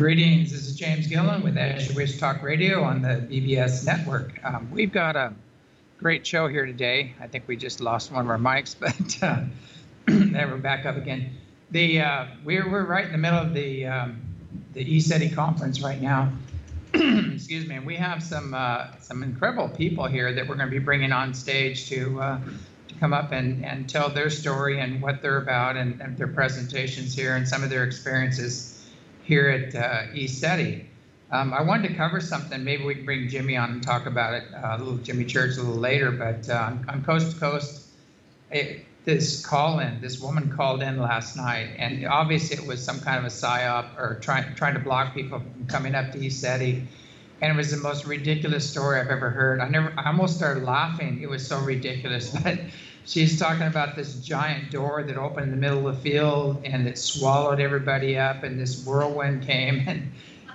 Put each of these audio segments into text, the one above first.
Greetings, this is James Gillen with As You Wish Talk Radio on the BBS network. We've got a great show here today. I think we just lost one of our mics, but then we're back up again. We're right in the middle of the ECETI conference right now. Excuse me, and we have some incredible people here that we're going to be bringing on stage to come up and tell their story and what they're about and their presentations here and some of their experiences here at ECETI. I wanted to cover something. Maybe we can bring Jimmy on and talk about it, Jimmy Church, a little later. But on Coast to Coast, this woman called in last night, and obviously it was some kind of a psyop or trying to block people from coming up to ECETI. And it was the most ridiculous story I've ever heard. I almost started laughing. It was so ridiculous. But she's talking about this giant door that opened in the middle of the field and it swallowed everybody up, and this whirlwind came,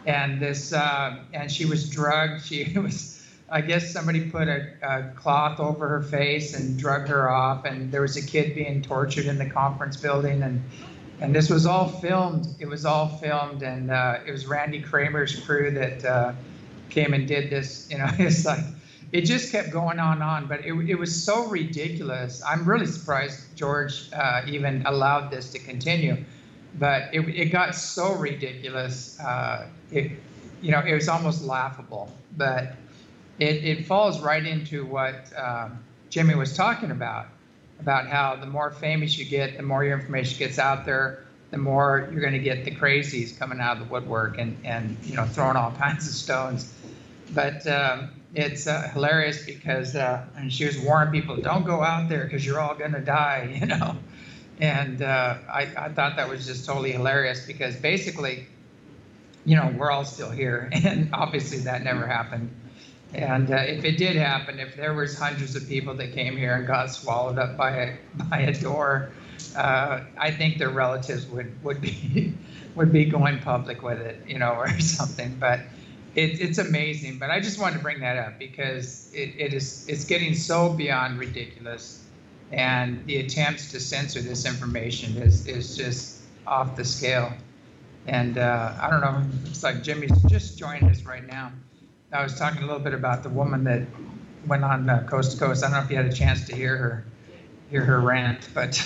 and she was drugged. I guess somebody put a cloth over her face and drug her off, and there was a kid being tortured in the conference building, and this was all filmed. It was all filmed, and it was Randy Kramer's crew that came and did this. It's like, it just kept going on, but it was so ridiculous. I'm really surprised George even allowed this to continue, but it got so ridiculous. It was almost laughable, but it falls right into what Jimmy was talking about how the more famous you get, the more your information gets out there, the more you're going to get the crazies coming out of the woodwork and throwing all kinds of stones. But it's hilarious because and she was warning people, don't go out there because you're all going to die, And I thought that was just totally hilarious because basically, we're all still here, and obviously that never happened. And if it did happen, if there was hundreds of people that came here and got swallowed up by a door, I think their relatives would be going public with it, or something. But it's amazing. But I just wanted to bring that up because it's getting so beyond ridiculous, and the attempts to censor this information is just off the scale. And I don't know, it's like Jimmy's just joining us right now. I was talking a little bit about the woman that went on Coast to Coast. I don't know if you had a chance to hear her rant, but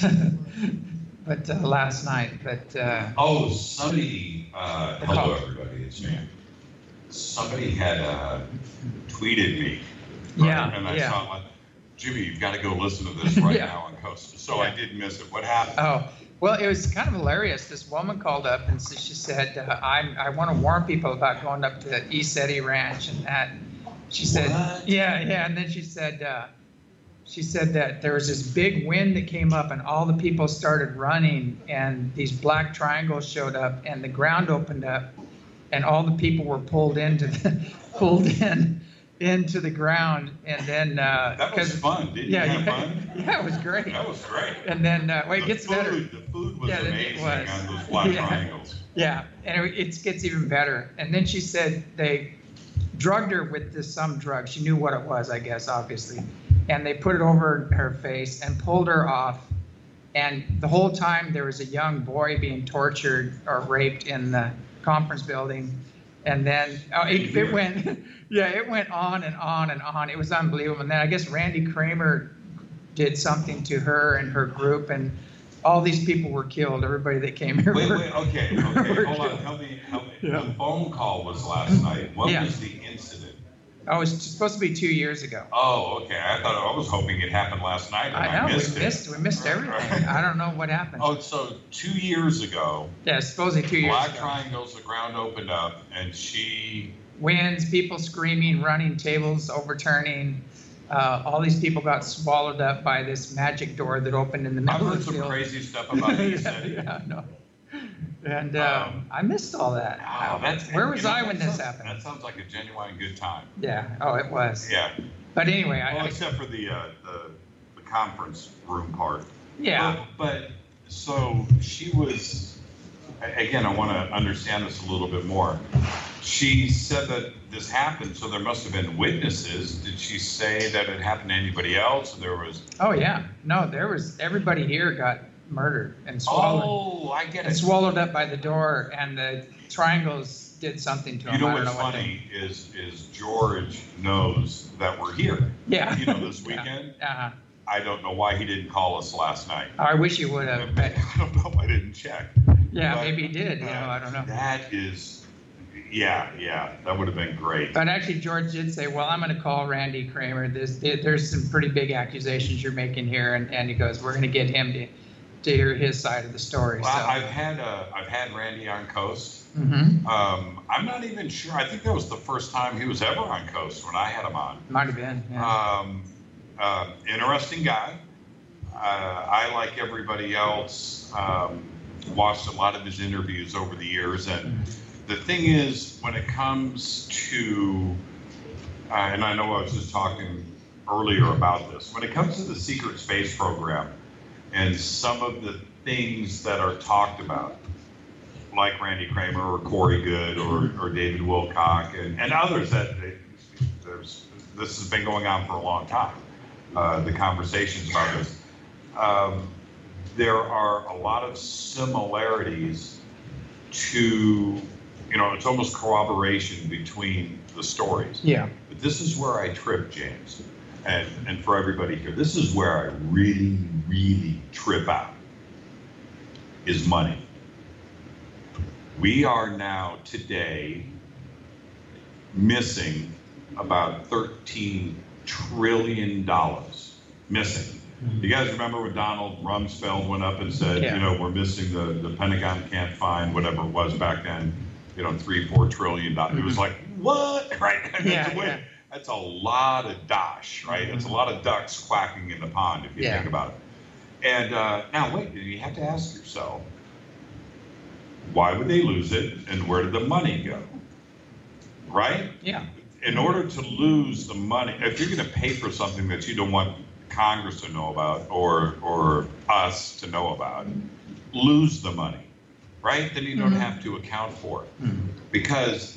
last night. But somebody. Hello, everybody. It's me. Somebody had tweeted me. Right? Yeah. And I saw like, Jimmy, you've got to go listen to this right now on Coast. So I did miss it. What happened? Oh. Well, it was kind of hilarious. This woman called up and she said, I want to warn people about going up to the ECETI Ranch and that. She said, what? Yeah. And then she said that there was this big wind that came up and all the people started running and these black triangles showed up and the ground opened up and all the people were pulled into the ground, and then that was fun. Didn't you have fun? Yeah, it was great. That was great. And then it gets better. The food was amazing on those black triangles. Yeah, and it gets even better. And then she said they drugged her with some drug. She knew what it was, I guess, obviously. And they put it over her face and pulled her off. And the whole time there was a young boy being tortured or raped in the conference building. And then it went, it went on and on and on. It was unbelievable. And then I guess Randy Kramer did something to her and her group, and all these people were killed. Everybody that came here. Wait, okay. Hold on. Help me. Yeah. The phone call was last night. What was the incident? Oh, it was supposed to be 2 years ago. Oh, okay. I was hoping it happened last night. I know, we missed everything. I don't know what happened. Oh, so 2 years ago. Yeah, supposedly 2 years ago. Black triangles, the ground opened up, and she... Winds, people screaming, running, tables overturning. All these people got swallowed up by this magic door that opened in the middle of the field. I've heard some crazy stuff about ECETI. Yeah, I know. And I missed all that. Where was I when this happened? That sounds like a genuine good time. Yeah. Oh, it was. Yeah. But anyway, except for the conference room part. Yeah. But so she was. Again, I want to understand this a little bit more. She said that this happened, so there must have been witnesses. Did she say that it happened to anybody else? There was. Oh yeah. No, there was. Everybody here got murdered and swallowed. Oh, I get it. And swallowed up by the door, and the triangles did something to him. You know I don't what's know what funny is George knows that we're here. Yeah. You know, this weekend. Uh-huh. I don't know why he didn't call us last night. I wish you would have. But, I don't know. I didn't check. yeah, But, maybe he did. You know, I don't know. That is, yeah, that would have been great. But actually, George did say, "Well, I'm going to call Randy Kramer. There's some pretty big accusations you're making here," and he goes, "We're going to get him to hear his side of the story." Well, so. I've had Randy on Coast. Mm-hmm. I'm not even sure. I think that was the first time he was ever on Coast when I had him on. Might have been. Yeah. Interesting guy. I, like everybody else, watched a lot of his interviews over the years. And the thing is, when it comes to, and I know I was just talking earlier about this, when it comes to the secret space program and some of the things that are talked about, like Randy Kramer or Corey Good or David Wilcock and others this has been going on for a long time. The conversations about this. There are a lot of similarities to, it's almost corroboration between the stories. Yeah. But this is where I trip, James, and for everybody here, this is where I really, really trip out, is money. We are now today missing about $13 trillion missing. You guys remember when Donald Rumsfeld went up and said, we're missing the Pentagon can't find whatever it was back then, $3-4 trillion. It was like, what? Right? That's a lot of dosh, right? It's a lot of ducks quacking in the pond if you think about it. And now wait, you have to ask yourself, why would they lose it and where did the money go? Right? Yeah. In order to lose the money, if you're going to pay for something that you don't want Congress to know about or us to know about, lose the money, right? Then you don't have to account for it. Because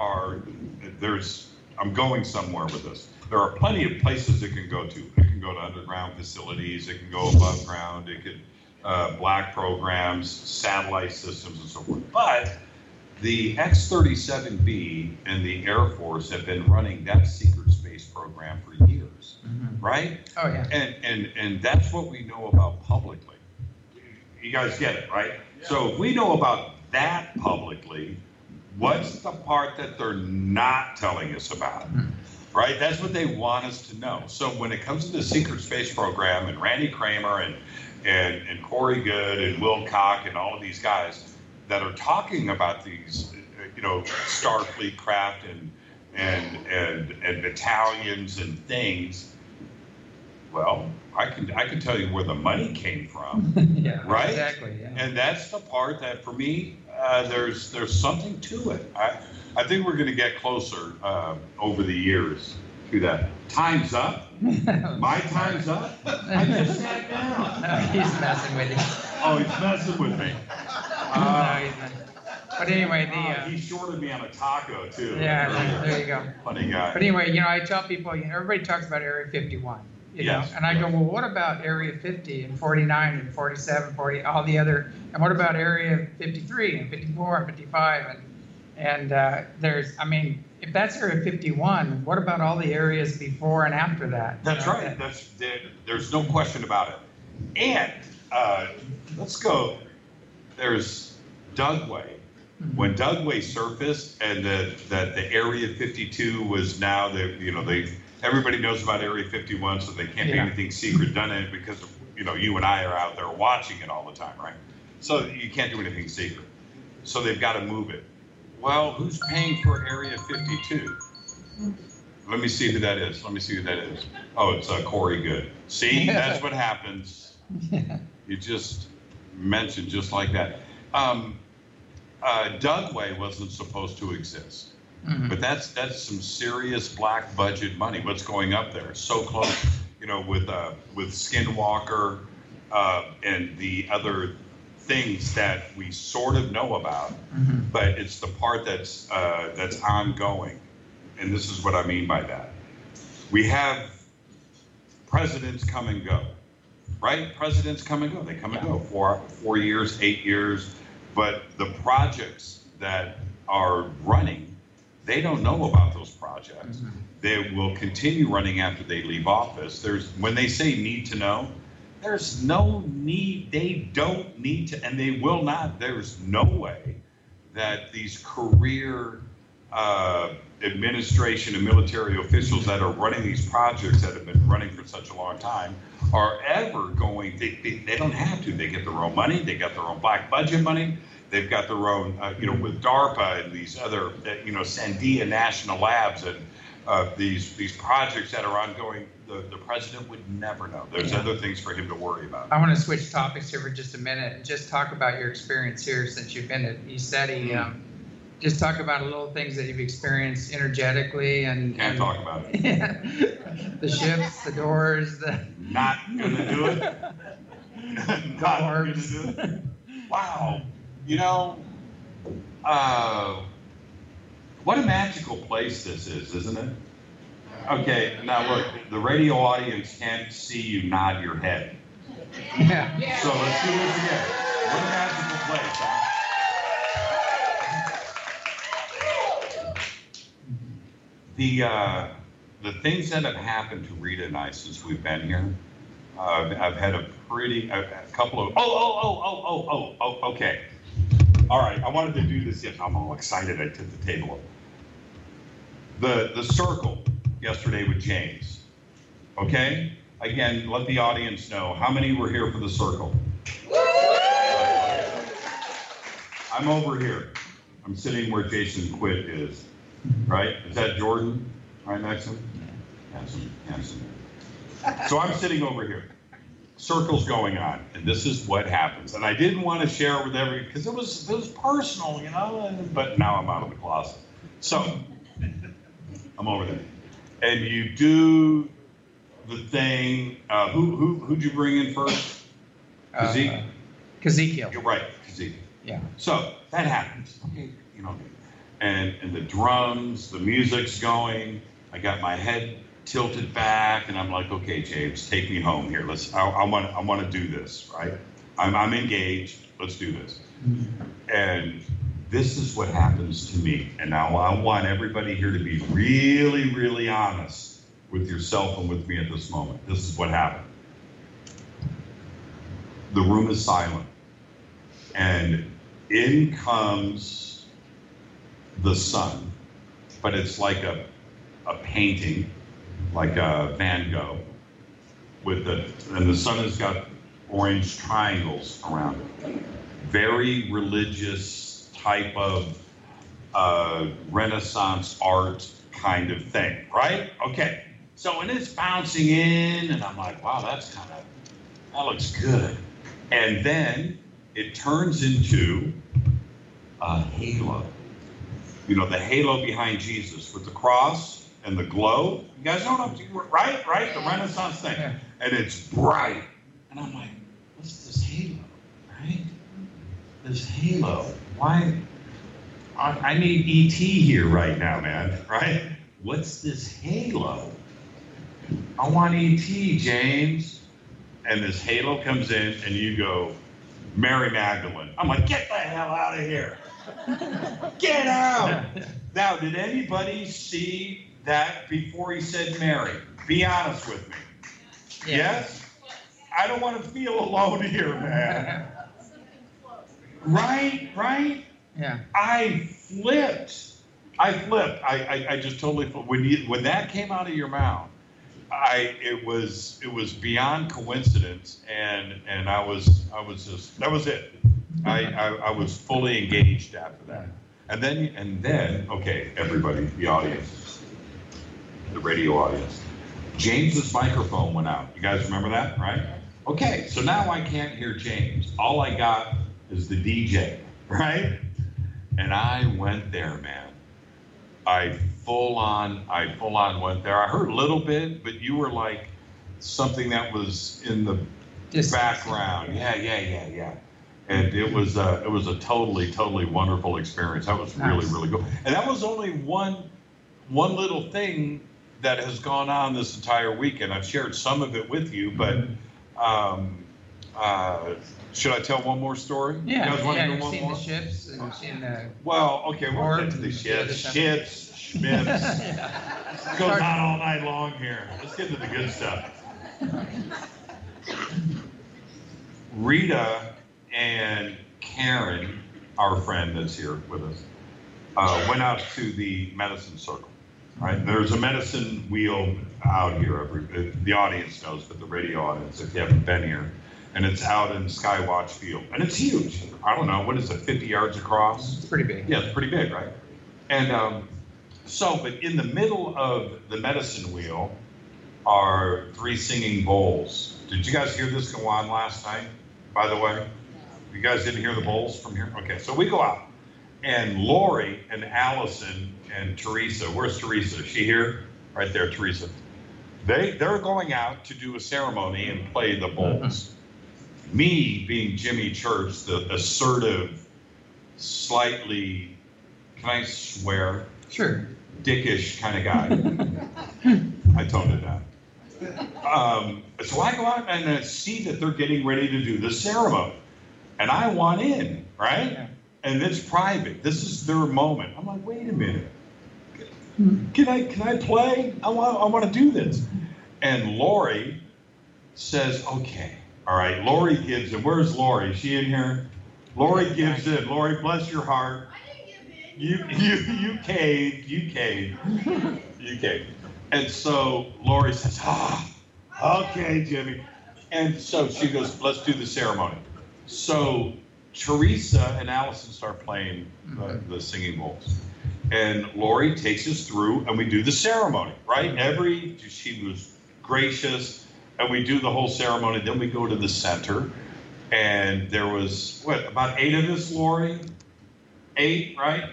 I'm going somewhere with this. There are plenty of places it can go to. It can go to underground facilities, it can go above ground, it could black programs, satellite systems, and so forth. But the X-37B and the Air Force have been running that secret space program for years, right? Oh, yeah. And that's what we know about publicly. You guys get it, right? Yeah. So if we know about that publicly, what's the part that they're not telling us about? Right? That's what they want us to know. So when it comes to the secret space program and Randy Kramer and Corey Good and Wilcock and all of these guys that are talking about these, Starfleet craft and battalions and things, well, I can tell you where the money came from. Yeah, right? Exactly. Yeah. And that's the part that for me, there's something to it. I think we're going to get closer over the years to that. Time's up. My time's up. I just sat down. No, he's messing with you. Oh, he's messing with me. No, he's not. But anyway, he shorted me on a taco too. Yeah, there you go. Funny guy. But anyway, I tell people, everybody talks about Area 51. Yes. And I go, well, what about Area 50 and 49 and 47, 40, all the other, and what about Area 53 and 54 and 55? And if that's Area 51, what about all the areas before and after that? That's right. There's no question about it. And let's go. There's Dugway. When Dugway surfaced, and that the Area 52 was now everybody knows about Area 51, so they can't be anything secret done in it because you and I are out there watching it all the time, right? So you can't do anything secret. So they've got to move it. Well, who's paying for Area 52? Let me see who that is. Oh, it's Corey Good. See, that's what happens. You just mentioned just like that. Dugway wasn't supposed to exist, but that's some serious black budget money. What's going up there? So close, with Skinwalker and the other things that we sort of know about, but it's the part that's ongoing, and this is what I mean by that. We have presidents come and go, right? Presidents come and go. They come and go. 4 years, 8 years. But the projects that are running, they don't know about those projects. They will continue running after they leave office. When they say need to know, there's no need. They don't need to, and they will not. There's no way that these career administration and military officials that are running these projects that have been running for such a long time are ever going. They don't have to. They get their own money. They got their own black budget money. They've got their own, with DARPA and these other, Sandia National Labs and these projects that are ongoing. The president would never know. There's other things for him to worry about. I want to switch topics here for just a minute and just talk about your experience here since you've been at ECETI. Just talk about a little things that you've experienced energetically and talk about it. The ships, the doors, Not gonna do it. Not gonna do it. Wow. What a magical place this is, isn't it? Okay, now look, the radio audience can't see you nod your head. Yeah. So let's do this again. What a magical place, huh? The things that have happened to Rita and I since we've been here, I've had a couple of, okay. All right, I wanted to do this, I'm all excited, I took the table up. The circle yesterday with James, okay? Again, let the audience know, how many were here for the circle? I'm over here. I'm sitting where Jason Quitt is, right? Is that Jordan right next to him? Handsome. So I'm sitting over here. Circle's going on, and this is what happens. And I didn't want to share it with because it was personal, but now I'm out of the closet. So I'm over there. And you do the thing, who'd you bring in first? Kazekiel. You're right, Kazekiel. Yeah. So that happens, okay, and the drums, the music's going, I got my head tilted back, and I'm like, okay, James, take me home here. I want to do this, right? I'm engaged. Let's do this. And this is what happens to me. And now I want everybody here to be really, really honest with yourself and with me at this moment. This is what happened. The room is silent, and in comes the sun, but it's like a painting, like a Van Gogh, and the sun has got orange triangles around it. Very religious type of Renaissance art kind of thing, right? Okay, so and it's bouncing in, and I'm like, wow, that looks good. And then it turns into a halo. The halo behind Jesus with the cross and the glow. You guys know what I'm saying, right? The Renaissance thing. Yeah. And it's bright. And I'm like, what's this halo, right? This halo. Why? I need E.T. here right now, man, right? What's this halo? I want E.T., James. And this halo comes in, and you go, Mary Magdalene. I'm like, get the hell out of here. Get out. Now, did anybody see that before he said Mary? Be honest with me. Yeah. Yes? I don't want to feel alone here, man. Right? Yeah. I flipped. I just totally flipped. When that came out of your mouth, it was beyond coincidence, and I was just, that was it. I was fully engaged after that. And then, okay, everybody, the audience, the radio audience, James's microphone went out. You guys remember that, right? Okay, so now I can't hear James. All I got is the DJ, right? And I went there, man. I full on went there. I heard a little bit, but you were like something that was in the background. Yeah. And it was a totally wonderful experience. That was really, really good. And that was only one little thing that has gone on this entire weekend. I've shared some of it with you, but should I tell one more story? Yeah, you guys want to hear you've one seen more? the ships and you've seen the. Well, okay, we'll Or get to the the ships. other stuff. Ships, schmips. Yeah. It goes on all night long here. Let's get to the good stuff. Rita and Karen, our friend that's here with us, went out to the medicine circle. Right? There's a medicine wheel out here. The audience knows, but the radio audience, if you haven't been here, and it's out in Skywatch Field, and it's huge. I don't know, what is it, 50 yards across? It's pretty big. Yeah, it's pretty big, right? And but in the middle of the medicine wheel are 3 singing bowls. Did you guys hear this go on last night, by the way? You guys didn't hear the bowls from here? Okay, so we go out, and Lori and Allison and Teresa, where's Teresa? Is she here? Right there, Teresa. They're going out to do a ceremony and play the bowls. Me, being Jimmy Church, the assertive, slightly, can I swear? Sure. Dickish kind of guy. I toned it down. So I go out and I see that they're getting ready to do the ceremony. And I want in, right? Yeah. And it's private. This is their moment. I'm like, wait a minute. Can I play? I want to do this. And Lori says, okay. All right, Lori gives in. Where's Lori? Is she in here? Lori gives in. Lori, bless your heart. You caved. You caved. And so Lori says, okay, Jimmy. And so she goes, let's do the ceremony. So Teresa and Allison start playing the singing bowls. And Lori takes us through and we do the ceremony, right? She was gracious. And we do the whole ceremony. Then we go to the center. And there was, about 8 of us, Lori? 8, right?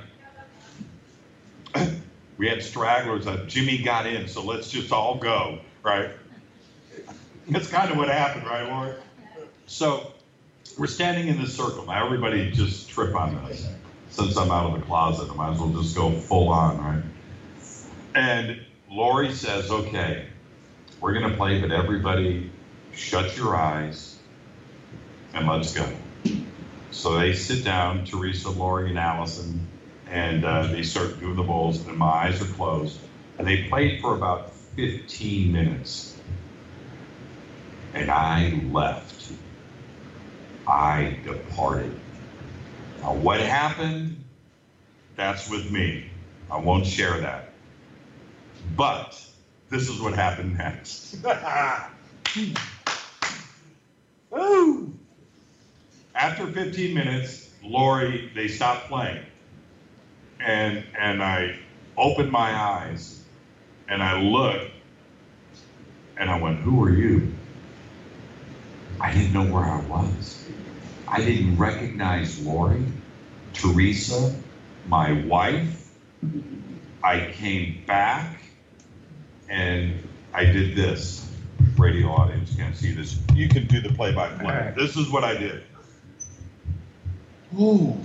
We had stragglers. Jimmy got in, so let's just all go, right? That's kind of what happened, right, Lori? So we're standing in this circle. Now, everybody just trip on this. Since I'm out of the closet, I might as well just go full on, right? And Lori says, okay, we're going to play, but everybody shut your eyes and let's go. So they sit down, Teresa, Lori, and Allison, and they start doing the bowls, and my eyes are closed. And they played for about 15 minutes. And I left. I departed. Now, what happened? That's with me. I won't share that. But this is what happened next. Woo! After 15 minutes, Lori, they stopped playing. And I opened my eyes and I looked and I went, who are you? I didn't know where I was. I didn't recognize Lori, Teresa, my wife. I came back and I did this. Radio audience can't see this. You can do the play-by-play. Right. This is what I did. Ooh.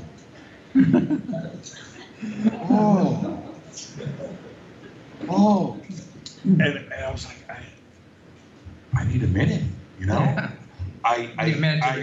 Oh. And I was like, I need a minute, you know? Yeah. I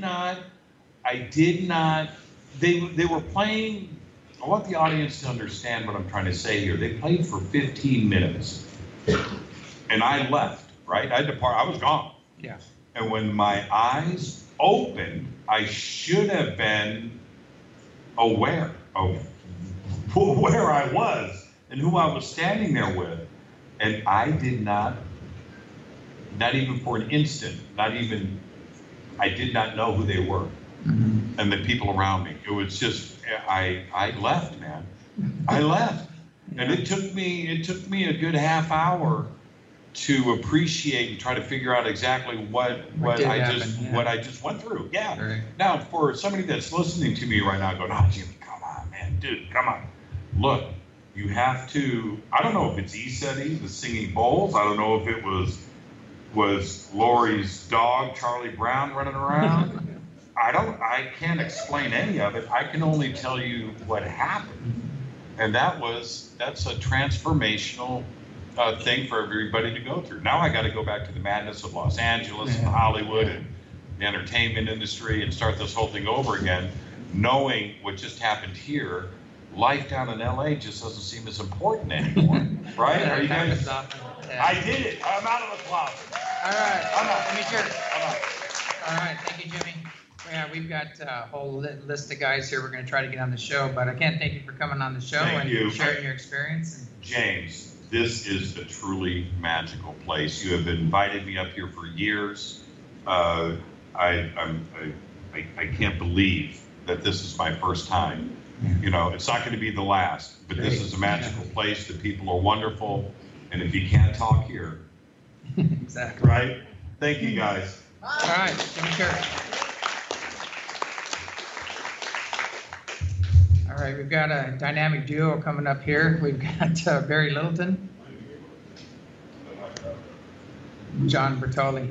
did not, they were playing, I want the audience to understand what I'm trying to say here. They played for 15 minutes and I left, right? I was gone. Yeah. And when my eyes opened, I should have been aware of where I was and who I was standing there with. And I did not even for an instant, I did not know who they were and the people around me. It was just, I left, man. I left. Yeah. And it took me a good half hour to appreciate and try to figure out exactly what I just went through. Yeah. Right. Now, for somebody that's listening to me right now going, oh, Jimmy, come on, man, dude, come on. Look, you have to, I don't know if it's ESETI, the singing bowls. I don't know if it was Lori's dog, Charlie Brown, running around. I can't explain any of it. I can only tell you what happened. And that's a transformational thing for everybody to go through. Now I got to go back to the madness of Los Angeles and Hollywood the entertainment industry and start this whole thing over again, knowing what just happened here, life down in LA just doesn't seem as important anymore, right? Are you guys? Yeah. I did it. I'm out of the closet. All right. I'm out. Let me hear it. I'm out. All right. Thank you, Jimmy. Yeah, we've got a whole list of guys here we're going to try to get on the show, but I can't thank you for coming on the show Thank you. sharing your experience. James, this is a truly magical place. You have invited me up here for years. I can't believe that this is my first time. You know, it's not going to be the last, but this is a magical place. The people are wonderful. And if you can't talk here, Exactly. right? Thank you, guys. All right, Jimmy Church. All right, we've got a dynamic duo coming up here. We've got Barry Littleton, John Bertoli.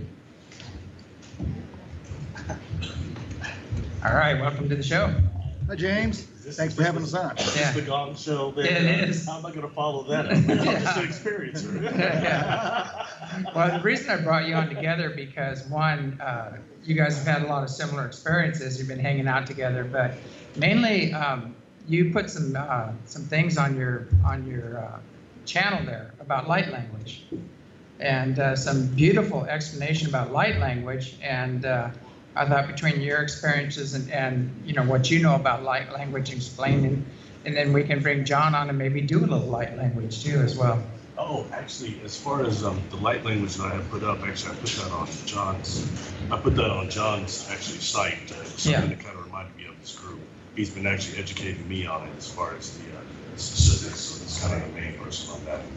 All right, welcome to the show. Hi, James. Thanks for having us on. Yeah. Is the Gong Show there? Yeah, it is. How am I going to follow that? I'm just an experiencer. Yeah. Well, the reason I brought you on together because one, you guys have had a lot of similar experiences. You've been hanging out together, but mainly you put some things on your channel there about light language, and some beautiful explanation about light language. And I thought between your experiences and you know what you know about light language explaining, and then we can bring John on and maybe do a little light language too as well. Oh, actually, as far as the light language that I have put up, actually, I put that on John's actually site. Something that kind of reminded me of this group. He's been actually educating me on it as far as the specifics. So it's kind of the main person on that.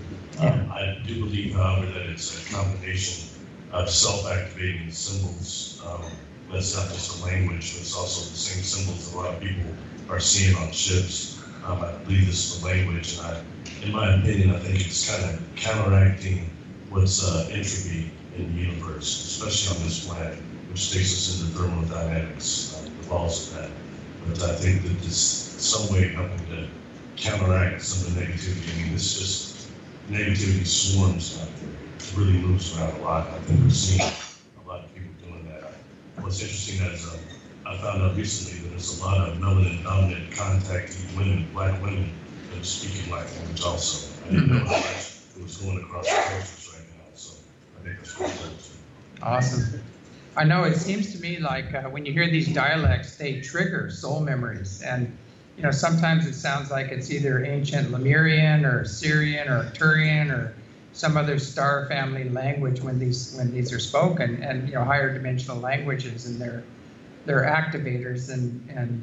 I do believe, however, that it's a combination of self-activating symbols. That's not just a language, but it's also the same symbols that a lot of people are seeing on ships. I believe this is the language, and in my opinion, I think it's kind of counteracting what's entropy in the universe, especially on this planet, which takes us into thermodynamics, the laws of that. But I think that this some way helping to counteract some of the negativity. I mean, this just negativity swarms out there. It really moves around a lot. I think we're seeing a lot of people doing that. What's interesting is I found out recently that there's a lot of melanin-dominant contactee women, black women, that are speaking light language also. I didn't know how much it was going across the cultures right now, so I think that's pretty cool. Awesome. I know it seems to me like when you hear these dialects, they trigger soul memories. And, you know, sometimes it sounds like it's either ancient Lemurian or Syrian or Arcturian or some other star family language when these are spoken, and, you know, higher dimensional languages, and they're activators. And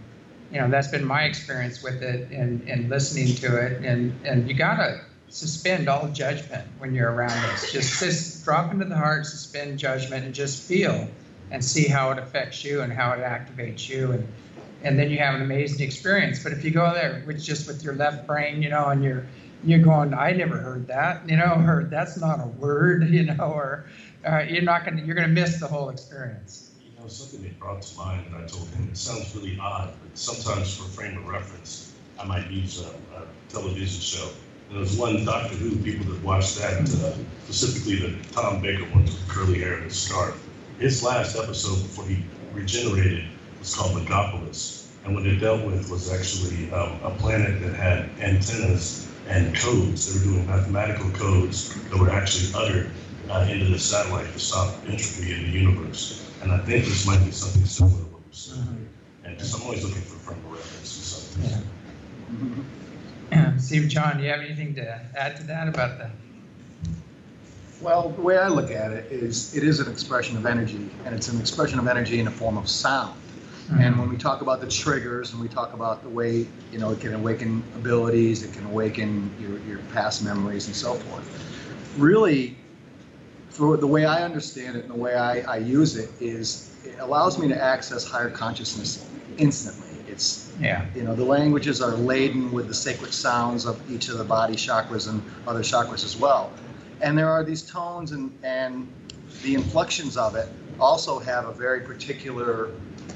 you know, that's been my experience with it and listening to it. And you gotta suspend all judgment when you're around this. Just drop into the heart, suspend judgment, and just feel and see how it affects you and how it activates you. And then you have an amazing experience. But if you go there with your left brain, you know, and you're going, I never heard that, you know, or that's not a word, you know, or you're gonna miss the whole experience. You know, something they brought to mind that I told him, it sounds really odd, but sometimes for frame of reference, I might use a television show. There was one Doctor Who, people that watched that, specifically the Tom Baker one with curly hair and a scarf. His last episode before he regenerated was called Megapolis. And what it dealt with was actually a planet that had antennas and codes. They were doing mathematical codes that were actually uttered into the satellite to stop entropy in the universe. And I think this might be something similar to what we're saying. And so I'm always looking for frame of reference or something. Yeah. Steve, John, do you have anything to add to that about that? Well, the way I look at it is an expression of energy, and it's an expression of energy in the form of sound. Mm-hmm. And when we talk about the triggers and we talk about the way, you know, it can awaken abilities, it can awaken your past memories and so forth. Really, for the way I understand it and the way I use it is it allows me to access higher consciousness instantly. It's, you know, the languages are laden with the sacred sounds of each of the body chakras and other chakras as well. And there are these tones and the inflections of it also have a very particular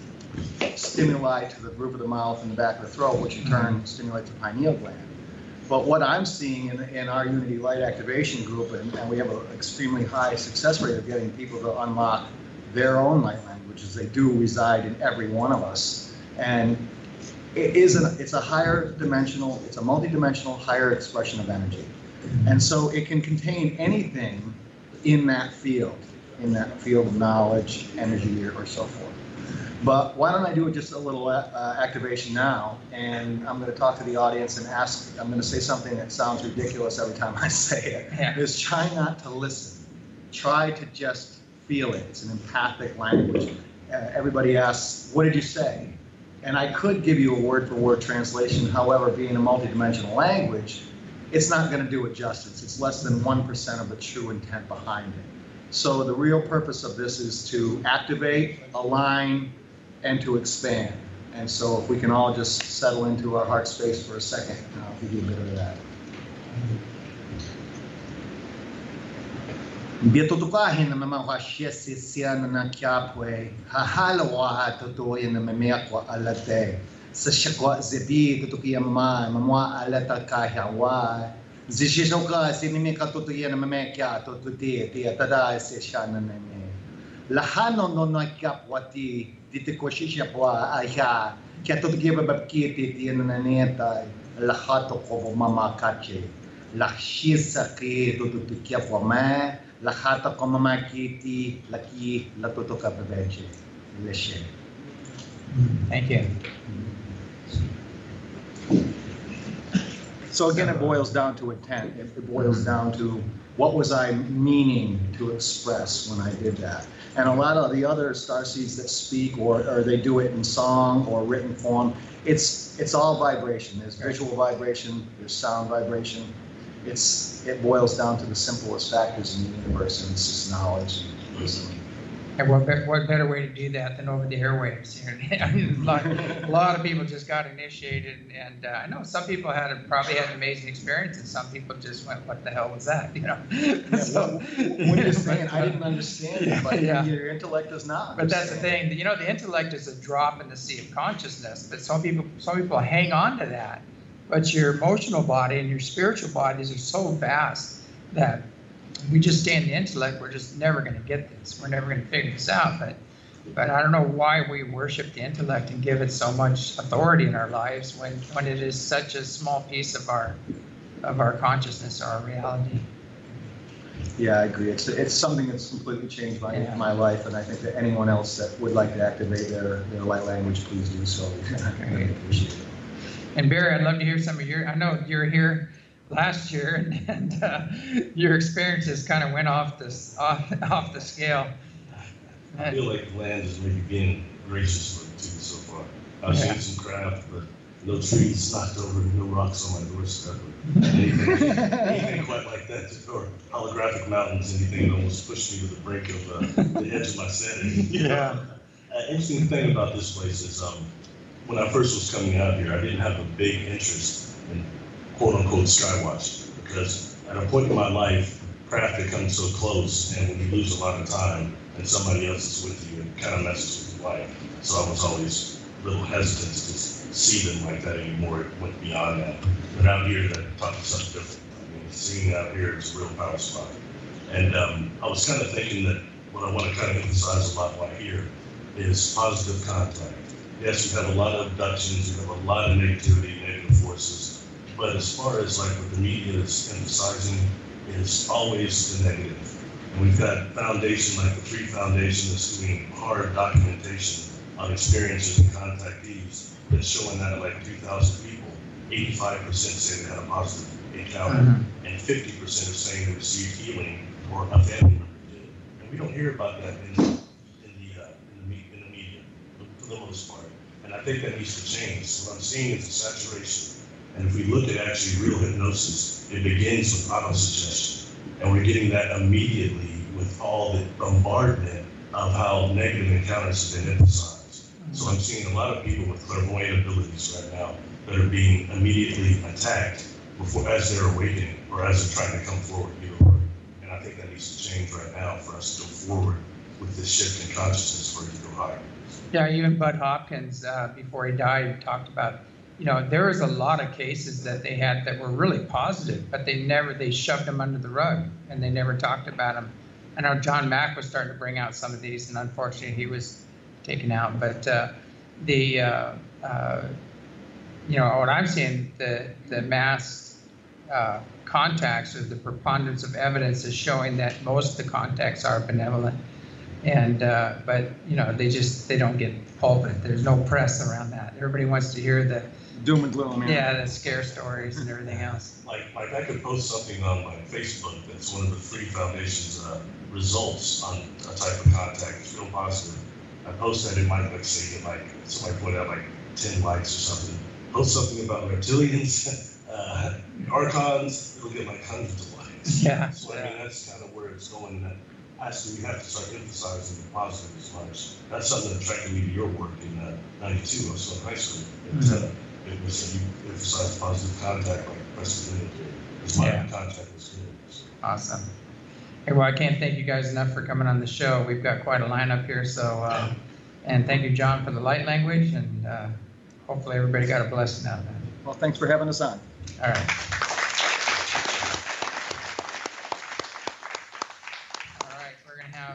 stimuli to the roof of the mouth and the back of the throat, which in turn stimulates the pineal gland. But what I'm seeing in our Unity Light Activation group, and we have an extremely high success rate of getting people to unlock their own light languages. They do reside in every one of us. And it's a higher dimensional, it's a multidimensional higher expression of energy. And so it can contain anything in that field of knowledge, energy, or so forth. But why don't I do just a little activation now, and I'm going to talk to the audience and ask, I'm going to say something that sounds ridiculous every time I say it, is try not to listen. Try to just feel it. It's an empathic language. Everybody asks, what did you say? And I could give you a word-for-word translation. However, being a multidimensional language, it's not going to do it justice. It's less than 1% of the true intent behind it. So the real purpose of this is to activate, align, and to expand. And so if we can all just settle into our heart space for a second, I'll give you a bit of that. Bietotukahin na mamawashesi siya na nakyapwe, hahalawa tutuya na mamekwa alate, sa shakwa zebi tutukiya mamwa alata kahyawa, zishishoka sinimika tutuya na mamekya tututi, tiya tada se shana nene. Lahano no nakyapwati, ditikoshisha pwa ayha, kya tutukiya babakiti tiya na naneta, lahato kovo mama kache, lakshisa ki tutukiya pwa me, Lahata komamakiti laki latutuka bebeche leshe. Thank you. So again, it boils down to intent. It boils down to what was I meaning to express when I did that. And a lot of the other starseeds that speak, or they do it in song or written form, it's all vibration. There's visual vibration, there's sound vibration. It boils down to the simplest factors in the universe, and it's just knowledge and wisdom. And what better way to do that than over the airwaves? I mean, a lot of people just got initiated, and I know some people probably had an amazing experience, and some people just went, "What the hell was that?" You know. Yeah, so, when you're saying I didn't understand it, but your intellect does not. But that's the thing. You know, the intellect is a drop in the sea of consciousness, but some people hang on to that. But your emotional body and your spiritual bodies are so vast that we just stay in the intellect. We're just never going to get this. We're never going to figure this out. But I don't know why we worship the intellect and give it so much authority in our lives when it is such a small piece of our consciousness or our reality. Yeah, I agree. It's something that's completely changed my life, and I think that anyone else that would like to activate their light language, please do so. I really appreciate it. And Barry, I'd love to hear some of your, I know you were here last year and your experiences kind of went off the scale. I feel like the land is maybe being gracious with it too so far. I've seen some craft, but no trees knocked over, no rocks on my doorstep. Anything quite like that, or holographic mountains, anything that almost pushed me to the brink of the edge of my sanity. Yeah. Interesting thing about this place is when I first was coming out here, I didn't have a big interest in quote-unquote skywatch, because at a point in my life, craft becomes so close, and when you lose a lot of time and somebody else is with you, it kind of messes with your life. So I was always a little hesitant to see them like that anymore. It went beyond that. But out here, that taught me something different. I mean, seeing out here is a real power spot. And I was kind of thinking that what I want to kind of emphasize a lot while here is positive contact. Yes, we have a lot of abductions, we have a lot of negativity, negative forces, but as far as like what the media is emphasizing, is always the negative. And we've got foundation like the Free Foundation that's doing hard documentation on experiences and contactees that's showing that like 2,000 people, 85% say they had a positive encounter, and 50% are saying they received healing or a family member did. And we don't hear about that in the media for the most part. And I think that needs to change. So what I'm seeing is a saturation. And if we look at actually real hypnosis, it begins with auto-suggestion. And we're getting that immediately with all the bombardment of how negative encounters have been emphasized. So I'm seeing a lot of people with clairvoyant abilities right now that are being immediately attacked before, as they're awakening or as they're trying to come forward. And I think that needs to change right now for us to go forward with this shift in consciousness for it to go higher. Yeah, even Bud Hopkins, before he died, talked about, you know, there was a lot of cases that they had that were really positive, but they shoved them under the rug and they never talked about them. I know John Mack was starting to bring out some of these, and unfortunately he was taken out. But what I'm seeing, the mass contacts, or the preponderance of evidence, is showing that most of the contacts are benevolent. And but they don't get pulpit. There's no press around that. Everybody wants to hear the doom and gloom. Yeah, the scare stories and everything else. Like I could post something on my Facebook that's one of the 3 foundations results on a type of contact. It's real positive. I post that, it might say get somebody put out 10 likes or something. Post something about reptilians, archons, it'll get hundreds of likes. Yeah. So I mean, that's kind of where it's going. That actually we have to start emphasizing the positive as much. That's something that attracted me to your work in '92. I was still in high school. It was you emphasize positive contact like Preston did. Because my contact was good. So. Awesome. Hey, well, I can't thank you guys enough for coming on the show. We've got quite a lineup here. So, and thank you, John, for the light language, and hopefully everybody got a blessing out of that. Well, thanks for having us on. All right. All right, we're going to have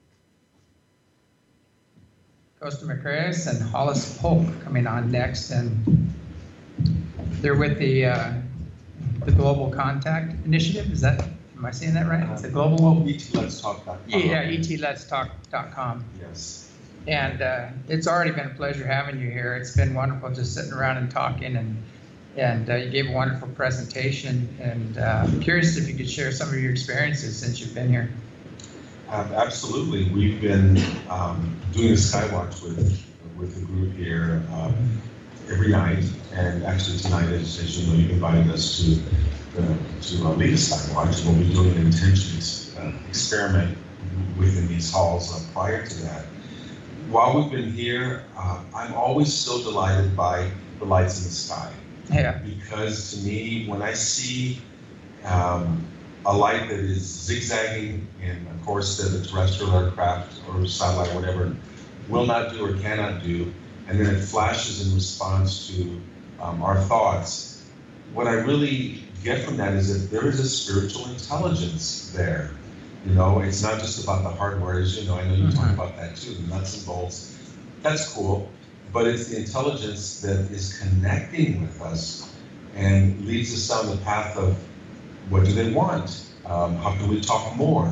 Costa Macraeus and Hollis Polk coming on next, and they're with the Global Contact Initiative. Is that, am I saying that right? It's the global. ETLetsTalk.com. Yeah, ETLetsTalk.com. Yes. And it's already been a pleasure having you here. It's been wonderful just sitting around and talking, and you gave a wonderful presentation. And I'm curious if you could share some of your experiences since you've been here. Absolutely. We've been doing a Skywatch with the group here every night, and actually tonight, as you know, you've invited us to lead a Skywatch, and we'll be doing an intentions experiment within these halls prior to that. While we've been here, I'm always so delighted by the lights in the sky. Yeah. Because to me, when I see a light that is zigzagging in a course that a terrestrial aircraft or satellite, whatever, will not do or cannot do, and then it flashes in response to our thoughts, what I really get from that is that there is a spiritual intelligence there. You know, it's not just about the hardware, as you know, I know you talk about that too, the nuts and bolts. That's cool, but it's the intelligence that is connecting with us and leads us down the path of what do they want? How can we talk more?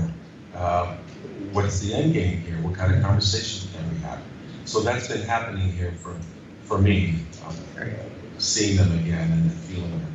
What's the end game here? What kind of conversation can we have? So that's been happening here for me, seeing them again and feeling them.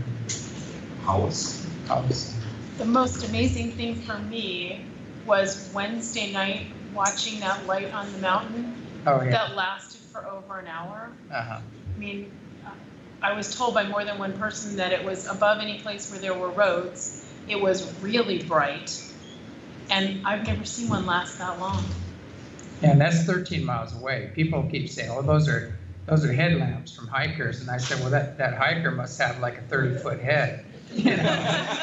Hollis? The most amazing thing for me was Wednesday night watching that light on the mountain that lasted for over an hour. I mean, I was told by more than one person that it was above any place where there were roads. It was really bright, and I've never seen one last that long. And that's 13 miles away. People keep saying, "Oh, those are headlamps from hikers," and I said, "Well, that hiker must have like a 30-foot head." You know?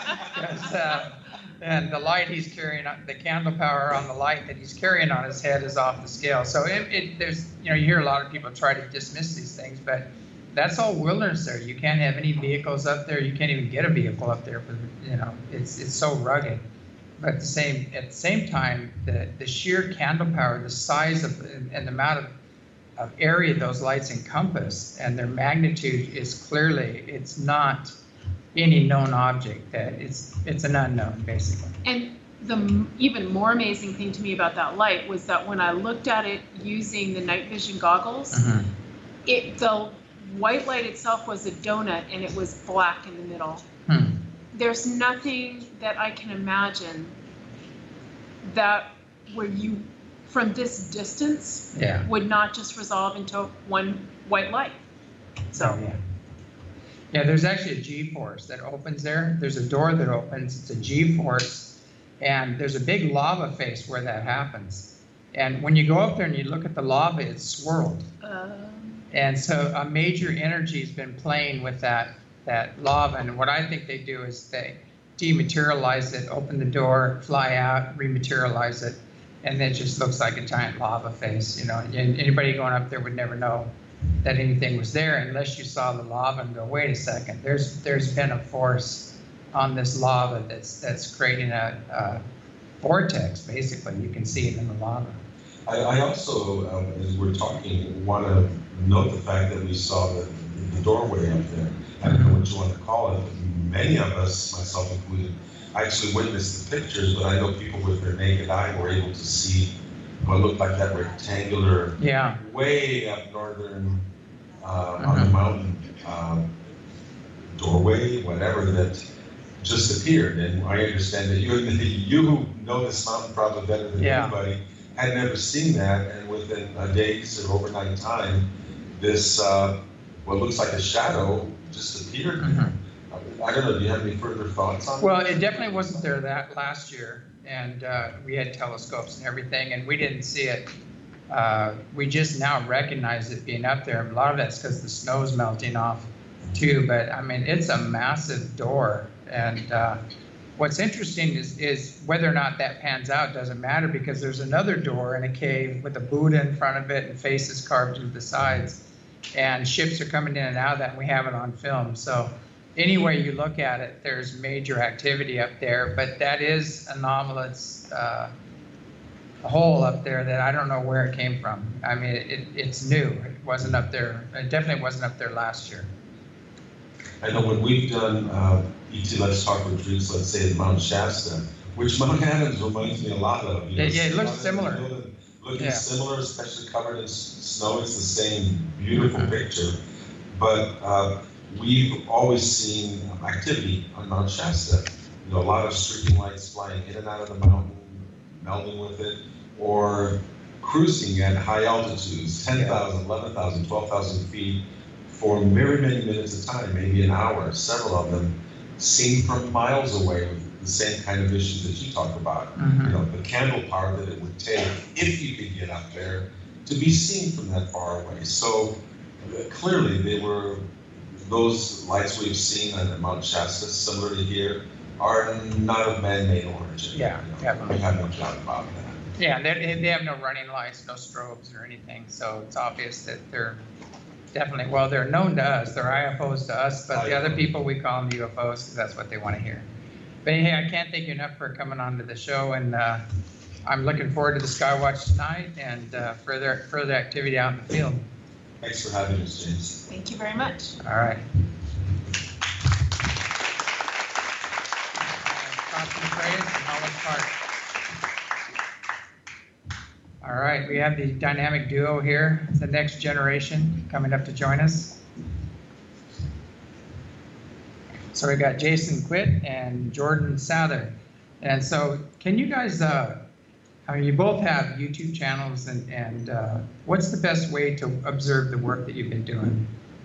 And the light he's carrying, the candle power on the light that he's carrying on his head is off the scale. So there's, you hear a lot of people try to dismiss these things, but that's all wilderness there. You can't have any vehicles up there. You can't even get a vehicle up there. It's so rugged. But at the same time, the sheer candle power, the size of and the amount of area those lights encompass, and their magnitude is clearly, it's not any known object. That it's an unknown, basically. And the even more amazing thing to me about that light was that when I looked at it using the night vision goggles, the white light itself was a donut and it was black in the middle. There's nothing that I can imagine that where you, from this distance, would not just resolve into one white light. So. Yeah, there's actually a G-force that opens there. There's a door that opens. It's a G-force, and there's a big lava face where that happens. And when you go up there and you look at the lava, it's swirled. And so a major energy has been playing with that lava. And what I think they do is they dematerialize it, open the door, fly out, rematerialize it, and then it just looks like a giant lava face. And anybody going up there would never know that anything was there unless you saw the lava and go, wait a second, there's been a force on this lava that's creating a vortex, basically. You can see it in the lava. I also, as we're talking, want to note the fact that we saw the doorway up there. I don't know what you want to call it, but many of us, myself included, actually witnessed the pictures, but I know people with their naked eye were able to see what looked like that rectangular, way up northern on the mountain doorway, whatever, that just appeared. And I understand that you who know this mountain probably better than anybody, had never seen that, and within a day's or overnight time, this what looks like a shadow just appeared. I don't know. Do you have any further thoughts on it? Well, it definitely wasn't there that last year, and we had telescopes and everything, and we didn't see it. We just now recognize it being up there. A lot of that's because the snow's melting off, too. But I mean, it's a massive door, and what's interesting is whether or not that pans out doesn't matter, because there's another door in a cave with a Buddha in front of it and faces carved into the sides, and ships are coming in and out of that, and we have it on film. So any way you look at it, there's major activity up there, but that is anomalous hole up there that I don't know where it came from. I mean, it's new. It wasn't up there. It definitely wasn't up there last year. I know when we've done ET Let's Talk retreats, let's say in Mount Shasta, which Mount Adams reminds me a lot of. Yeah, it looks similar. Looking similar, especially covered in snow. It's the same beautiful picture. But we've always seen activity on Mount Shasta. You know, a lot of streaking lights flying in and out of the mountain, melding with it, or cruising at high altitudes, 10,000, 11,000, 12,000 feet, for very many minutes at a time, maybe an hour, several of them, seen from miles away with the same kind of issues that you talk about. You know, the candle power that it would take, if you could get up there, to be seen from that far away. So clearly those lights we've seen on Mount Shasta, similar to here, are not of man-made origin. Yeah, we have no doubt about that. Yeah, they have no running lights, no strobes or anything, so it's obvious that they're definitely, well, they're known to us, they're IFOs to us, but the other people, we call them UFOs because that's what they want to hear. But hey, I can't thank you enough for coming on to the show, and I'm looking forward to the Skywatch tonight and further activity out in the field. Thanks for having us, James. Thank you very much. All right. Constant praise and Hollis Park. All right, we have the dynamic duo here, the next generation coming up to join us. So we got Jason Quitt and Jordan Souther. And so can you guys, I mean, you both have YouTube channels, and what's the best way to observe the work that you've been doing?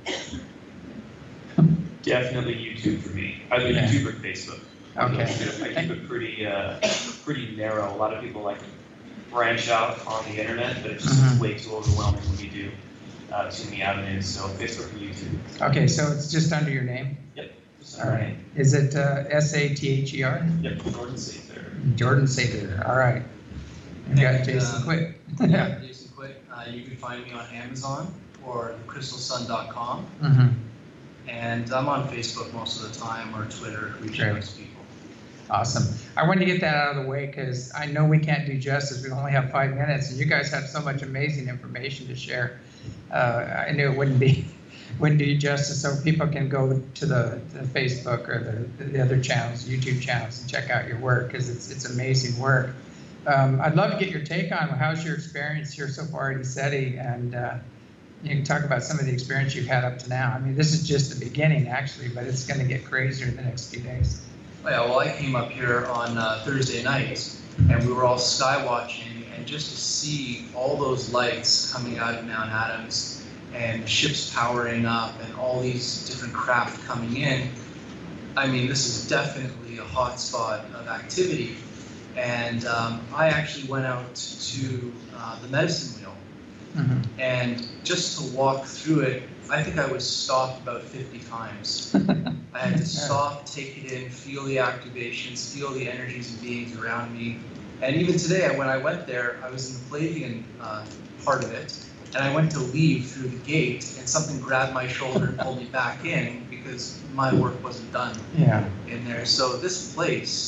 Definitely YouTube for me. Either YouTube or Facebook. Okay. I keep it pretty narrow. A lot of people like to branch out on the internet, but it's just way too overwhelming when you do too many avenues. So Facebook and YouTube. Okay, so it's just under your name? Yep. All right. Is it S-A-T-H-E-R? Yep, Jordan Sather. Jordan Sather, all right. We've got Jason Quitt. Yeah, Jason Quitt. You can find me on Amazon or thecrystalsun.com. And I'm on Facebook most of the time, or Twitter, reaching out to people. Awesome. I wanted to get that out of the way because I know we can't do justice. We only have 5 minutes, and you guys have so much amazing information to share. I knew it wouldn't do justice, so people can go to the Facebook or the other channels, YouTube channels, and check out your work because it's amazing work. I'd love to get your take on how's your experience here so far at ECETI, and you can talk about some of the experience you've had up to now. I mean, this is just the beginning, actually, but it's going to get crazier in the next few days. Yeah, well, I came up here on Thursday night, and we were all sky watching, and just to see all those lights coming out of Mount Adams, and ships powering up, and all these different craft coming in, I mean, this is definitely a hot spot of activity. And I actually went out to the medicine wheel, and just to walk through it, I think I was stopped about 50 times. I had to stop, take it in, feel the activations, feel the energies and beings around me. And even today, when I went there, I was in the Palladian part of it, and I went to leave through the gate, and something grabbed my shoulder and pulled me back in because my work wasn't done in there. So this place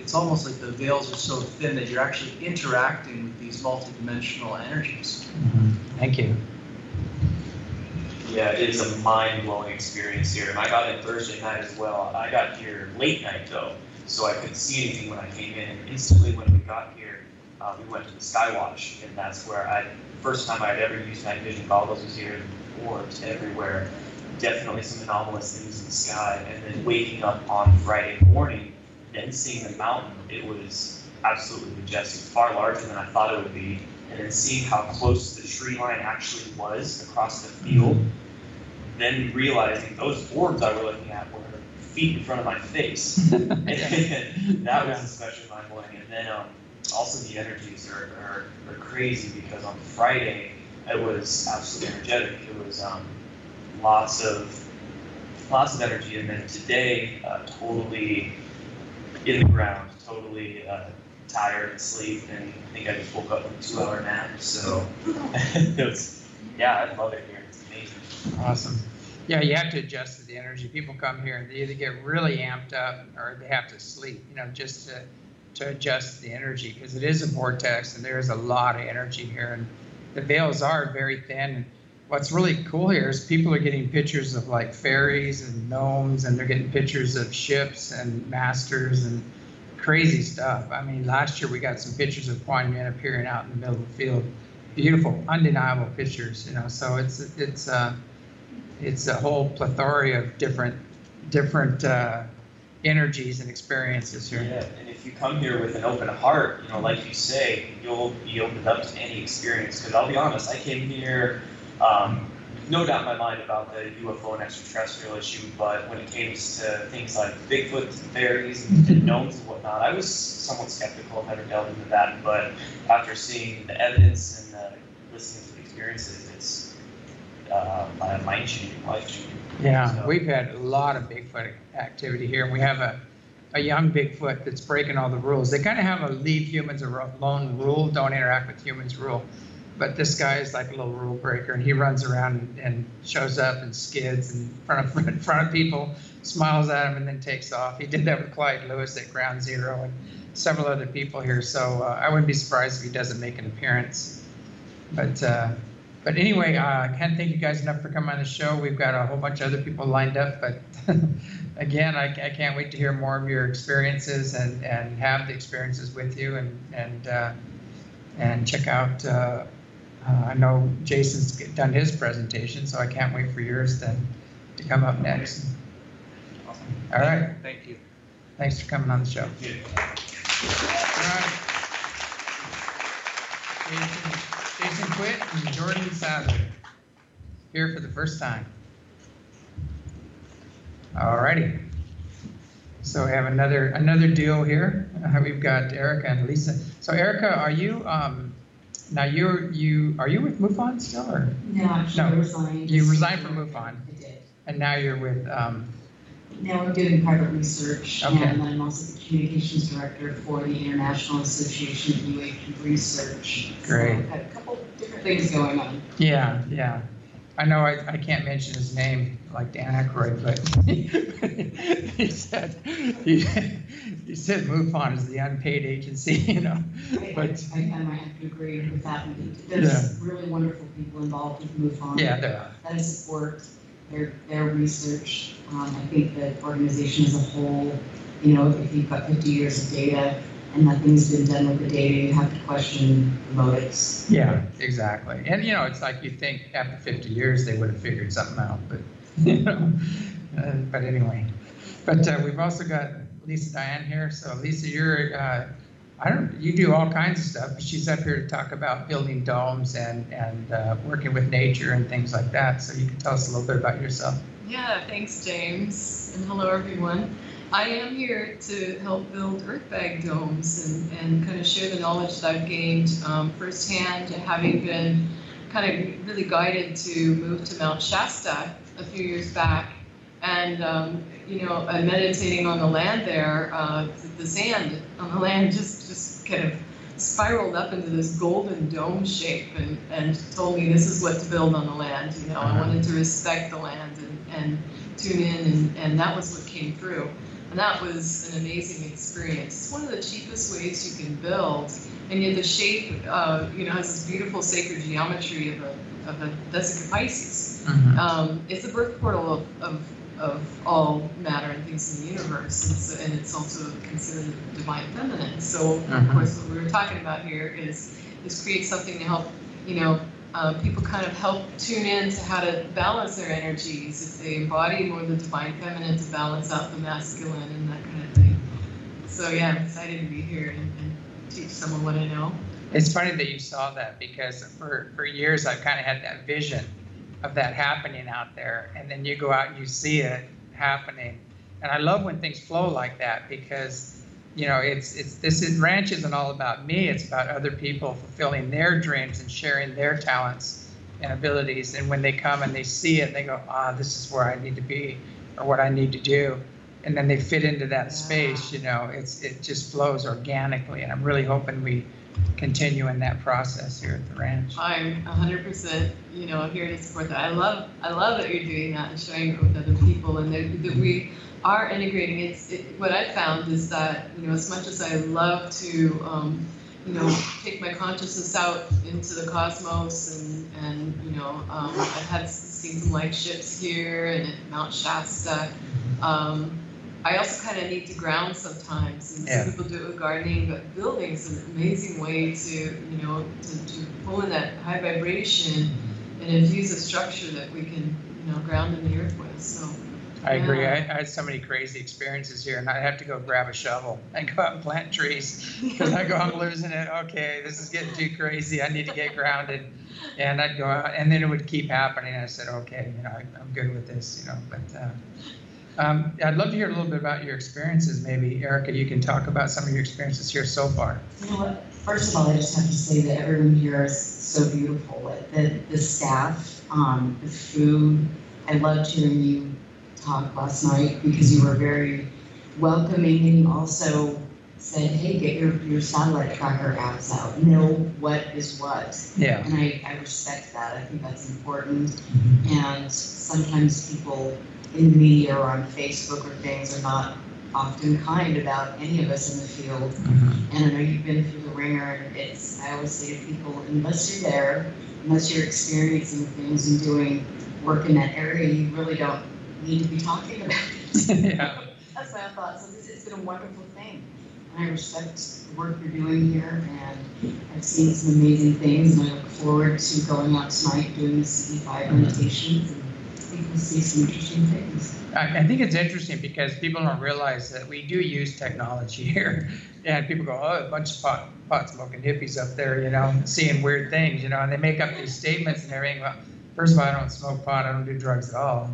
it's almost like the veils are so thin that you're actually interacting with these multidimensional energies. Thank you. Yeah, it is a mind-blowing experience here, and I got in Thursday night as well. I got here late night though, so I couldn't see anything when I came in. And instantly when we got here, we went to the Skywatch, and that's where first time I'd ever used night vision goggles was here. Orbs everywhere, definitely some anomalous things in the sky. And then waking up on Friday morning, then seeing the mountain, it was absolutely majestic, far larger than I thought it would be. And then seeing how close the tree line actually was across the field, then realizing those orbs I were looking at were feet in front of my face. And that was especially mind-blowing. And then also the energies are crazy, because on Friday it was absolutely energetic. It was lots of energy, and then today totally in the ground, totally tired and sleep, and I think I just woke up from a 2-hour nap. So it was, yeah, I love it here. It's amazing. Awesome. Yeah, you have to adjust to the energy. People come here and they either get really amped up or they have to sleep, just to adjust the energy, because it is a vortex and there is a lot of energy here, and the veils are very thin. And what's really cool here is people are getting pictures of like fairies and gnomes, and they're getting pictures of ships and masters and crazy stuff. I mean, last year we got some pictures of Kuan Yin appearing out in the middle of the field. Beautiful, undeniable pictures, so it's a whole plethora of different energies and experiences here. Yeah, and if you come here with an open heart, like you say, you'll be opened up to any experience. Because I'll be honest, I came here, no doubt in my mind about the UFO and extraterrestrial issue, but when it came to things like Bigfoot and fairies and gnomes and whatnot, I was somewhat skeptical. I've never delved into that, but after seeing the evidence and listening to the experiences, it's mind-changing, life-changing. Yeah, so. We've had a lot of Bigfoot activity here, and we have a young Bigfoot that's breaking all the rules. They kind of have a leave humans alone rule, don't interact with humans rule. But this guy is like a little rule breaker, and he runs around and shows up and skids in front of people, smiles at them, and then takes off. He did that with Clyde Lewis at Ground Zero and several other people here. So I wouldn't be surprised if he doesn't make an appearance. But anyway, I can't thank you guys enough for coming on the show. We've got a whole bunch of other people lined up, but again, I can't wait to hear more of your experiences and have the experiences with you and check out. I know Jason's done his presentation, so I can't wait for yours to come up next. Awesome. All right. Thank you. Thanks for coming on the show. Yeah. All right. Jason Quitt and Jordan Sadler here for the first time. All righty. So we have another duo here. We've got Erica and Lisa. So Erica, are you now are you with MUFON still, or? No, actually, I resigned. You resigned from MUFON. I did. And now you're with. Now I'm doing private research, okay. And I'm also the communications director for the International Association of UAP Research. Great. So I've got a couple different things going on. Yeah. I know I can't mention his name like Dan Aykroyd, but he said MUFON is the unpaid agency, But I might have to agree with that. There's really wonderful people involved with MUFON. Yeah, there are. That support their research. I think the organization as a whole, if you've got 50 years of data and nothing's been done with the data, you have to question the motives. Yeah, exactly. And it's like you think after 50 years they would have figured something out, but but anyway. But we've also got Lisa Diane here. So Lisa, you're you do all kinds of stuff, but she's up here to talk about building domes and working with nature and things like that. So you can tell us a little bit about yourself. Yeah, thanks, James, and hello, everyone. I am here to help build earthbag domes and kind of share the knowledge that I've gained firsthand, having been kind of really guided to move to Mount Shasta a few years back. And, I'm meditating on the land there, the sand on the land just kind of spiraled up into this golden dome shape and told me this is what to build on the land. I wanted to respect the land and tune in, and that was what came through. And that was an amazing experience. It's one of the cheapest ways you can build, and yet the shape, you know, has this beautiful sacred geometry of a Vesica Pisces. It's the birth portal of all matter and things in the universe, and it's also considered the divine feminine. So, of course, what we were talking about here is create something to help, you know, people kind of help tune in to how to balance their energies if they embody more the divine feminine to balance out the masculine and that kind of thing. So yeah, I'm excited to be here and teach someone what I know. It's funny that you saw that, because for years I've kind of had that vision of that happening out there, and then you go out and you see it happening. And I love when things flow like that, because, you know, this ranch isn't all about me, it's about other people fulfilling their dreams and sharing their talents and abilities. And when they come and they see it, they go, this is where I need to be, or what I need to do. And then they fit into that space, you know, it just flows organically. And I'm really hoping we continue in that process here at the ranch. I'm 100%, you know, here to support that. I love that you're doing that and sharing it with other people, and that we are integrating. What I found is that, you know, as much as I love to, you know, take my consciousness out into the cosmos, and you know, I've seen some light ships here and at Mount Shasta. I also kind of need to ground sometimes, and some people do it with gardening, but building is an amazing way to, you know, to pull in that high vibration and infuse a structure that we can, you know, ground in the earth with. So I agree. I had so many crazy experiences here, and I have to go grab a shovel and go out and plant trees, because I go, I'm losing it. Okay, this is getting too crazy. I need to get grounded. And I'd go out, and then it would keep happening. I said, okay, you know, I'm good with this, you know, but I'd love to hear a little bit about your experiences. Maybe, Erica, you can talk about some of your experiences here so far. You know what? First of all, I just have to say that everyone here is so beautiful. The staff, the food. I loved hearing you talk last night, because you were very welcoming, and you also said, hey, get your satellite tracker apps out. Know what is what. Yeah. And I respect that. I think that's important. And sometimes people in the media or on Facebook or things are not often kind about any of us in the field. And I know you've been through the ringer, and I always say to people, unless you're there, unless you're experiencing things and doing work in that area, you really don't need to be talking about it. Yeah. That's my thought. So it's been a wonderful thing. And I respect the work you're doing here, and I've seen some amazing things, and I look forward to going out tonight doing the CE5 meditations, and I think we'll see some interesting things. I think it's interesting because people don't realize that we do use technology here, and people go, oh, a bunch of pot smoking hippies up there, you know, seeing weird things, you know, and they make up these statements and everything. Well, first of all, I don't smoke pot, I don't do drugs at all,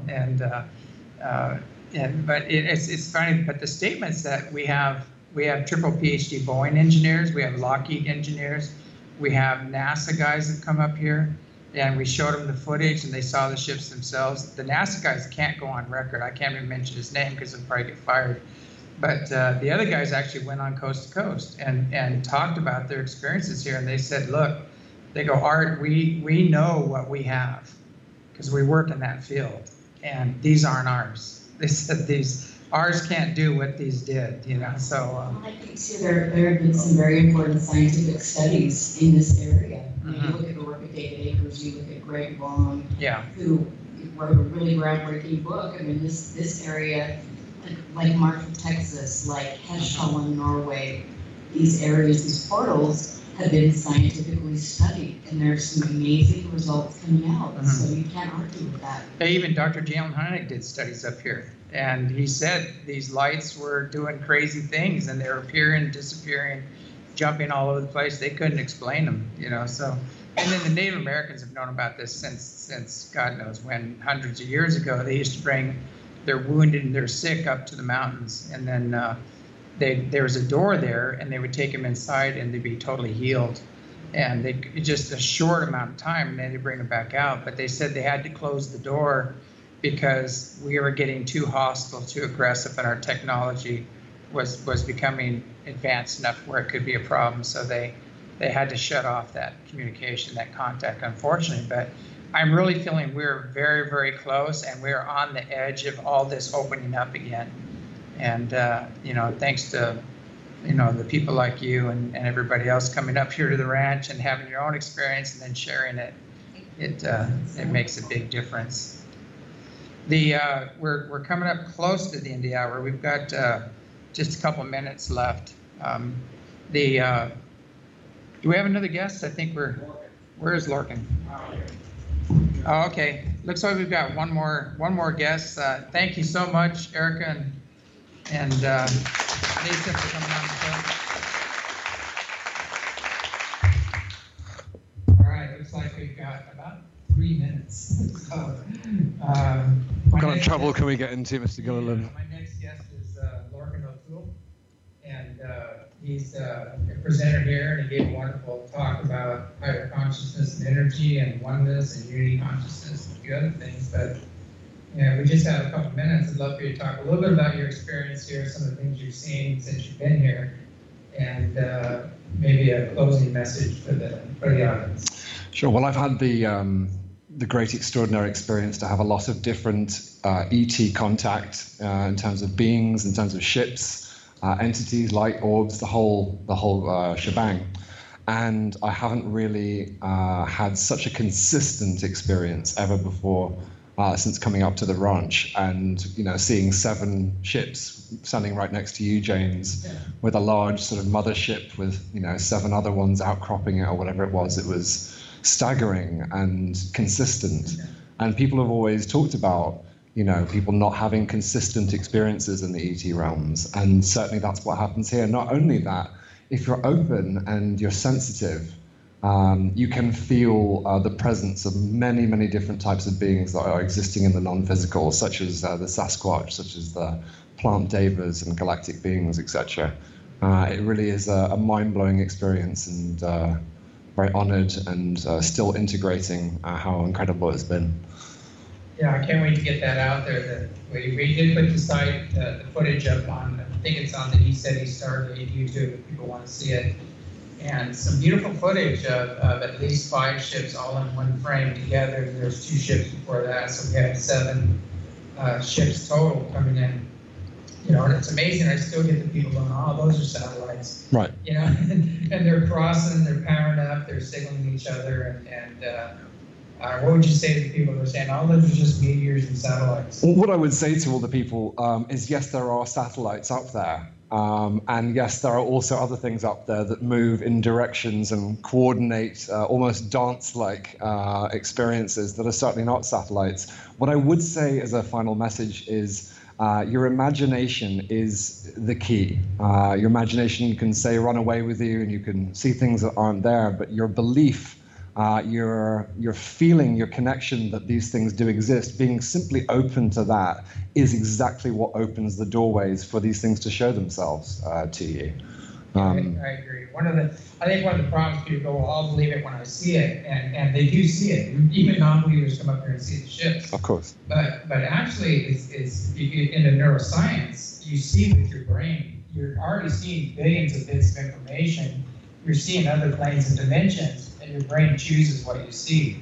but it's funny. But the statements that we have triple PhD Boeing engineers, we have Lockheed engineers, we have NASA guys that come up here. And we showed them the footage, and they saw the ships themselves. The NASA guys can't go on record. I can't even mention his name because he'll probably get fired. But the other guys actually went on coast to coast and talked about their experiences here. And they said, look, they go, Art, we know what we have because we work in that field. And these aren't ours. They said ours can't do what these did, you know, so. I think too, there have been some very important scientific studies in this area. You look at the work of David Akers, you look at Greg Long, who wrote a really groundbreaking book. I mean, this area, like Marfa, Texas, like Hesshall in Norway, these areas, these portals have been scientifically studied, and there's some amazing results coming out. So you can't argue with that. Even Dr. Jalen Hynek did studies up here, and he said these lights were doing crazy things, and they were appearing, disappearing, jumping all over the place. They couldn't explain them, you know. So, and then the Native Americans have known about this since God knows when, hundreds of years ago. They used to bring their wounded and their sick up to the mountains, and then there was a door there, and they would take them inside, and they'd be totally healed. And they just a short amount of time, and then they bring them back out. But they said they had to close the door because we were getting too hostile, too aggressive, and our technology was becoming advanced enough where it could be a problem. So they had to shut off that communication, that contact, unfortunately. But I'm really feeling we're very, very close, and we're on the edge of all this opening up again. And, thanks to, the people like you and everybody else coming up here to the ranch and having your own experience and then sharing it, it makes a big difference. We're coming up close to the end of the hour. We've got just a couple minutes left. Do we have another guest? I think where is Lorcan? Oh, okay. Looks like we've got one more guest. Thank you so much, Erica and Lisa, for coming on the show. All right, looks like we've got about 3 minutes. So, what kind of trouble can we get into, Mr. Gilliland? My next guest is Lorcan O'Toole, and he's a presenter here, and he gave a wonderful talk about higher consciousness and energy and oneness and unity consciousness and a few other things. But we just have a couple minutes. I'd love for you to talk a little bit about your experience here, some of the things you've seen since you've been here, and maybe a closing message for the audience. Sure. Well, I've had the great extraordinary experience to have a lot of different ET contact in terms of beings, in terms of ships, entities, light orbs, the whole shebang. And I haven't really had such a consistent experience ever before since coming up to the ranch and seeing 7 ships standing right next to you, James, with a large sort of mothership with 7 other ones outcropping it or whatever it was. It was staggering and consistent. And people have always talked about people not having consistent experiences in the ET realms. And certainly that's what happens here. Not only that, if you're open and you're sensitive, you can feel the presence of many, many different types of beings that are existing in the non-physical, such as the Sasquatch, such as the plant devas and galactic beings, etc. It really is a mind-blowing experience, and very honored and still integrating how incredible it's been. Yeah, I can't wait to get that out there. We did put the footage up on, I think it's on the He Said He Stargate YouTube if people want to see it. And some beautiful footage of at least 5 ships all in one frame together. There's 2 ships before that, so we have 7 ships total coming in. And it's amazing. I still get the people going, oh, those are satellites. Right. And they're crossing, they're powering up, they're signaling each other, and what would you say to the people who are saying, oh, those are just meteors and satellites? Well, what I would say to all the people is, yes, there are satellites up there. And yes, there are also other things up there that move in directions and coordinate almost dance-like experiences that are certainly not satellites. What I would say as a final message is your imagination is the key. Your imagination can say run away with you and you can see things that aren't there, but your belief, your feeling, your connection that these things do exist, being simply open to that is exactly what opens the doorways for these things to show themselves to you. I agree. I think one of the problems people go, well, I'll believe it when I see it, and they do see it. Even non-believers come up here and see the ships. Of course. But actually, it's if you get into neuroscience, you see with your brain. You're already seeing billions of bits of information. You're seeing other planes and dimensions, and your brain chooses what you see.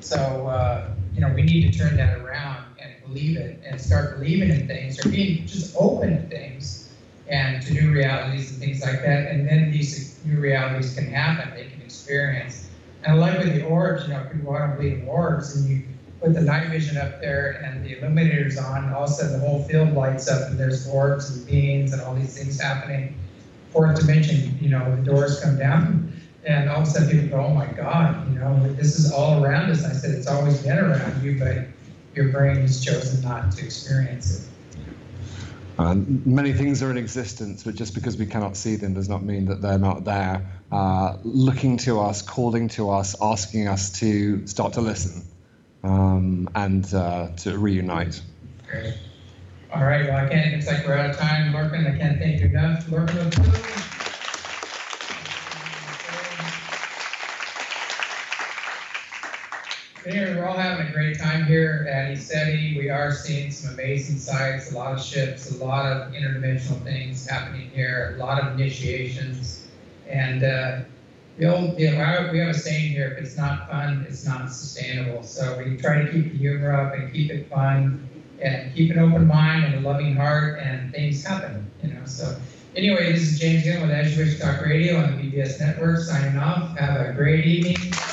So, we need to turn that around and believe it, and start believing in things, or being just open to things, and to new realities and things like that. And then these new realities can happen, they can experience. And like with the orbs, people don't believe in orbs, and you put the night vision up there and the illuminators on, and all of a sudden the whole field lights up, and there's orbs and beings and all these things happening. 4th dimension, the doors come down, and all of a sudden people go, oh my God, this is all around us. And I said, it's always been around you, but your brain has chosen not to experience it. Many things are in existence, but just because we cannot see them does not mean that they're not there, looking to us, calling to us, asking us to start to listen and to reunite. Great. All right, well, it looks like we're out of time. Lorcan, I can't thank you enough. Lorcan O'Toole. Anyway, we're all having a great time here at ECETI. We are seeing some amazing sights, a lot of ships, a lot of interdimensional things happening here, a lot of initiations. And we have a saying here, if it's not fun, it's not sustainable. So we try to keep the humor up and keep it fun and keep an open mind and a loving heart, and things happen, So anyway, this is James Gillen with As You Wish Talk Radio on the BBS Network, signing off. Have a great evening.